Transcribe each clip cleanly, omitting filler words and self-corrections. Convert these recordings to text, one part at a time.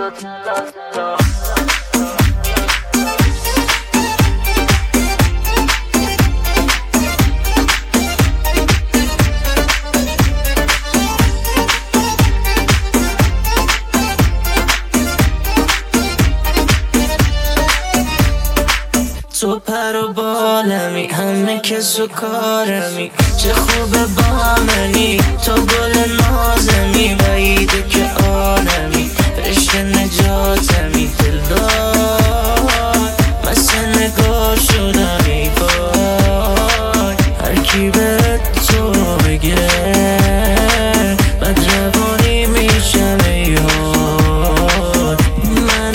تو پر و بالمی، همه کس و کارمی، چه خوبه با منی، تو گل نازمی، بعیده که آدمی، رشته نجاتمی، دلدار مثل نگاه شدم ای وای، هر کی به تو بگه بد روانی میشم ای وای، من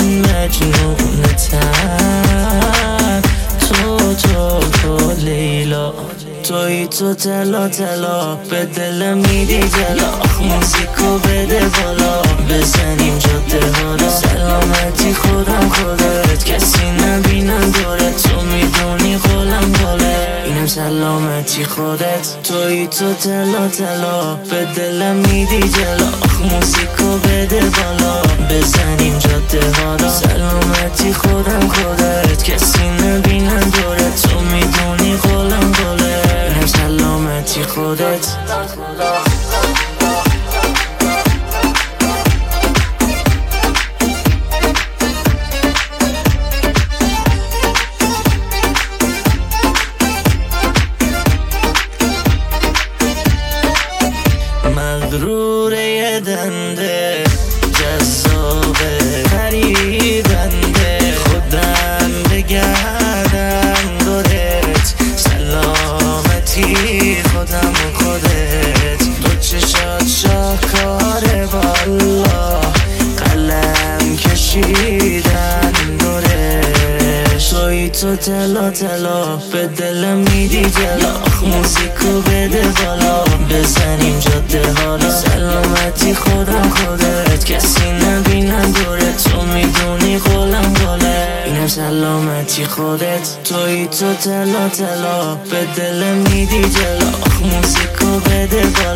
مجنونتم، تو لیلا، توی تو تلا تلا، به دلم میدی جلا، موزیکو بده بالا، بزنیم جاده حالا، سلامتی خودم خودت، کسی نبینم دورت، تو میدونی خولم گله، اینم سلامتی خودت، توی تو تلا تلا، به دلم میدی جلا، موزیکو بده بالا، بزنیم جاده حالا، سلامتی خودم خودت، کسی نبینم دورت، تو میدونی خولم گله، اینم سلامتی خودت. مغروره یه دنده، جذابه فریبنده، خودم بگردم دورت، سلامتی خودم و خودت، دو چشات شاکاره والا، قلم کشیدن دورش، توی تو تلا تلا، به دلم میدی جلا، موزیکو بده بالا، بزنیم جاده حالا، سلامتی خودم خودت، کسی نبینم دورت، تو میدونی خولم گله، اینم سلامتی خودت، توی تو تلا تلا، به دلم میدی جلا، موزیکو بده بالا.